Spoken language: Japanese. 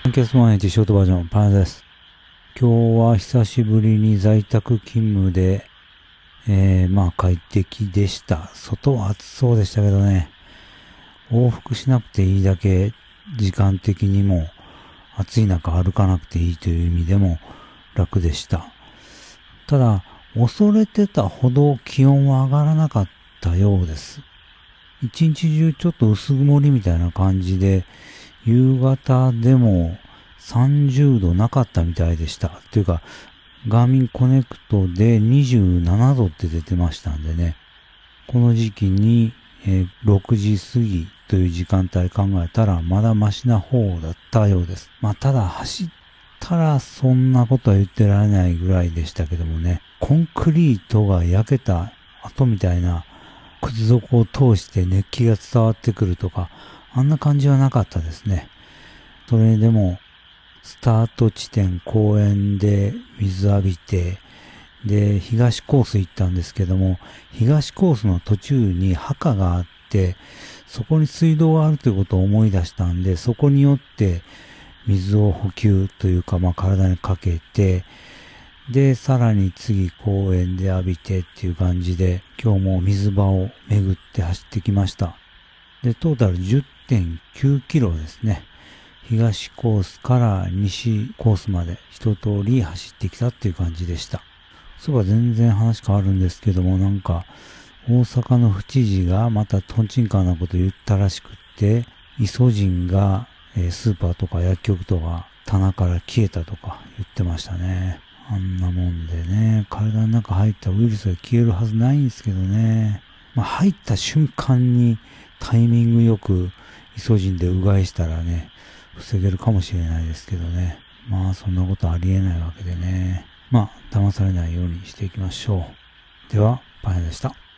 ケース1Hショートバージョンパンです。今日は久しぶりに在宅勤務で、快適でした。外は暑そうでしたけどね。往復しなくていいだけ時間的にも暑い中歩かなくていいという意味でも楽でした。ただ、恐れてたほど気温は上がらなかったようです。一日中ちょっと薄曇りみたいな感じで、夕方でも30度なかったみたいでした。というか、ガーミンコネクトで27度って出てましたんでね。この時期に、6時過ぎという時間帯考えたらまだマシな方だったようです。ただ走ったらそんなことは言ってられないぐらいでしたけどもね。コンクリートが焼けた後みたいな靴底を通して熱気が伝わってくるとか、あんな感じはなかったですね。それでも、スタート地点公園で水浴びて、で、東コース行ったんですけども、東コースの途中に墓があって、そこに水道があるということを思い出したんで、そこによって水を補給というか、体にかけて、で、さらに次公園で浴びてっていう感じで、今日も水場を巡って走ってきました。で、トータル 10.9 キロですね。東コースから西コースまで一通り走ってきたっていう感じでした。そういえば全然話変わるんですけども、大阪の府知事がまたトンチンカンなこと言ったらしくって、イソジンがスーパーとか薬局とか棚から消えたとか言ってましたね。あんなもんでね、体の中入ったウイルスが消えるはずないんですけどね。入った瞬間にタイミングよくイソジンでうがいしたらね、防げるかもしれないですけどね。そんなことありえないわけでね。騙されないようにしていきましょう。では、パン屋でした。